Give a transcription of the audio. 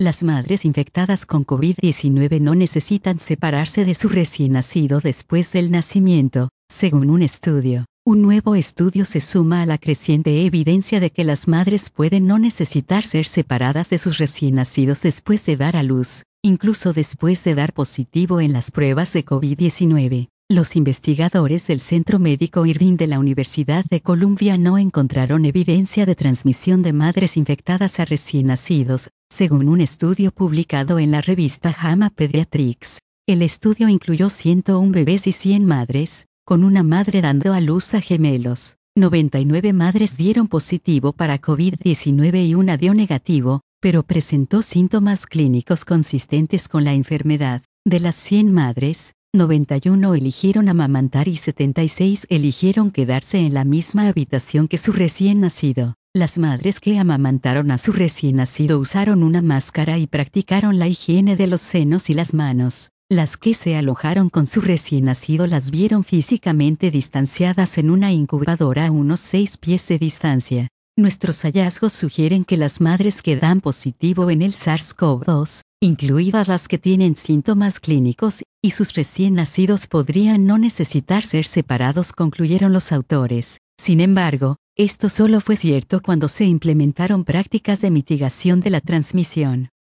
Las madres infectadas con COVID-19 no necesitan separarse de su recién nacido después del nacimiento, según un estudio. Un nuevo estudio se suma a la creciente evidencia de que las madres pueden no necesitar ser separadas de sus recién nacidos después de dar a luz, incluso después de dar positivo en las pruebas de COVID-19. Los investigadores del Centro Médico Irving de la Universidad de Columbia no encontraron evidencia de transmisión de madres infectadas a recién nacidos, según un estudio publicado en la revista JAMA Pediatrics. El estudio incluyó 101 bebés y 100 madres, con una madre dando a luz a gemelos. 99 madres dieron positivo para COVID-19 y una dio negativo, pero presentó síntomas clínicos consistentes con la enfermedad. De las 100 madres, 91 eligieron amamantar y 76 eligieron quedarse en la misma habitación que su recién nacido. Las madres que amamantaron a su recién nacido usaron una máscara y practicaron la higiene de los senos y las manos. Las que se alojaron con su recién nacido las vieron físicamente distanciadas en una incubadora a unos 6 pies de distancia. Nuestros hallazgos sugieren que las madres que dan positivo en el SARS-CoV-2, incluidas las que tienen síntomas clínicos, y sus recién nacidos podrían no necesitar ser separados, concluyeron los autores. Sin embargo, esto solo fue cierto cuando se implementaron prácticas de mitigación de la transmisión.